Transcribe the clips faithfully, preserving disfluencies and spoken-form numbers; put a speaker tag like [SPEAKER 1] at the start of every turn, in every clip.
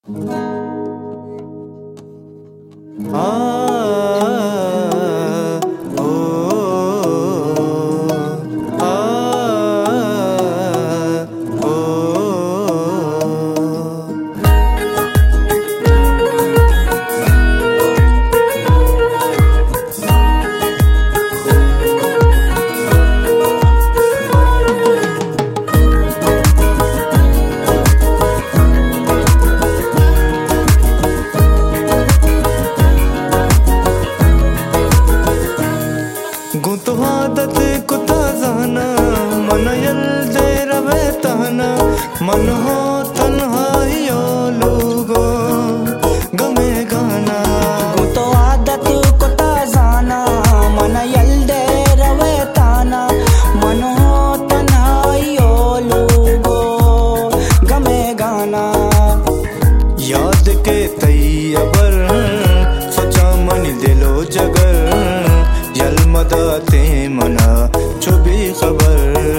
[SPEAKER 1] ಗುಂತು ಹಾದತೆ ಕುತಾಜಾನ ಮನ ಯಲ್ದೆ ರವೆ ತಹನ मन हो तन्हाइयो लोगो गमे गाना
[SPEAKER 2] तो आदत को ताजाना मन यल्दे रवे ताना मन हो तन्हाइयो लोगो गमे गाना
[SPEAKER 1] याद के तैयबर सोचा मन दिलो जगर यलमदाते मना छुबी खबर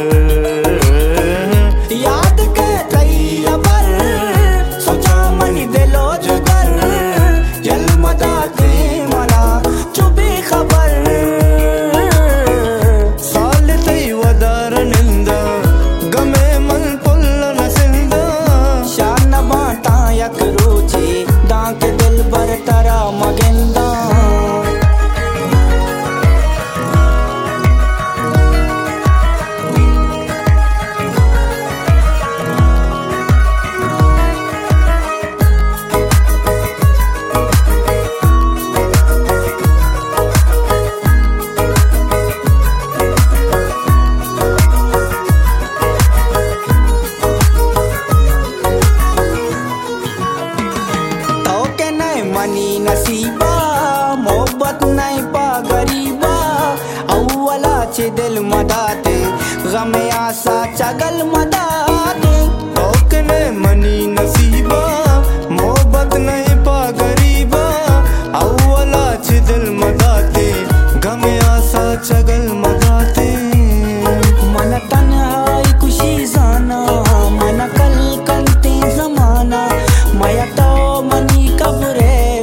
[SPEAKER 2] मनी नसीबा मोहब्बत नहीं पा गरीबा अव्वला चे दिल मदाते गमे आसा चगल मदाते
[SPEAKER 1] ओकने मनी नसीबा मोहब्बत नहीं पा गरीबा अव्वला चे दिल मदाते गमे आसा चगल मदाते
[SPEAKER 2] मन तन्हाई खुशी जाना मन कल कंते जमाना मया तो मनी कब्रे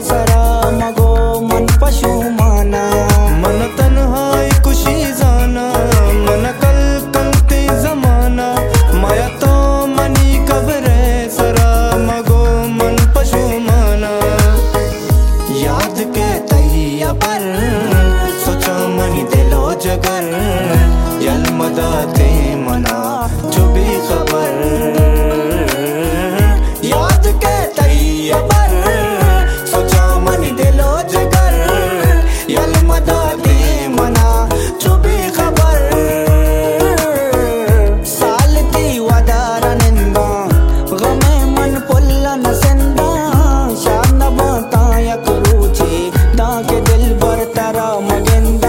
[SPEAKER 1] जगर यलमदाते मना छुबी खबर
[SPEAKER 2] याद के तैयबर सोचा मनी दिलो जगर यलमदाते मना छुबी खबर सालती वदारा निंदा गमे मन पुल्ला नसंदा शान बाता यक रूचे दाके दिल बर तरा मगेंदा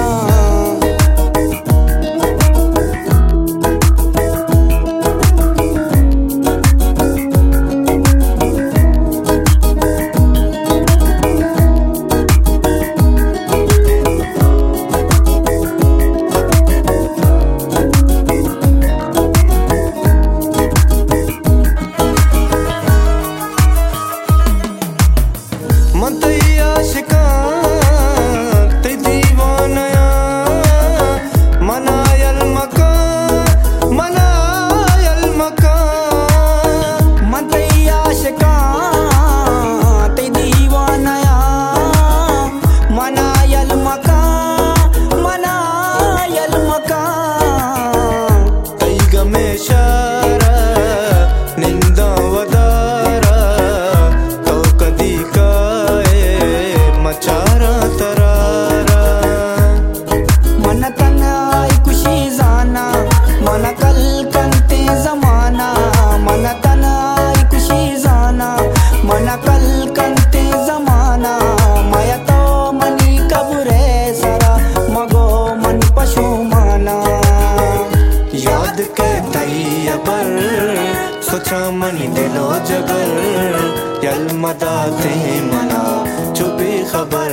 [SPEAKER 1] सोचा मनी दिलो जगर यलमदाते मना छुपी खबर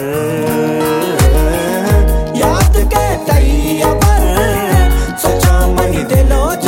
[SPEAKER 2] याद के तैयबर सोचा मनी दिलो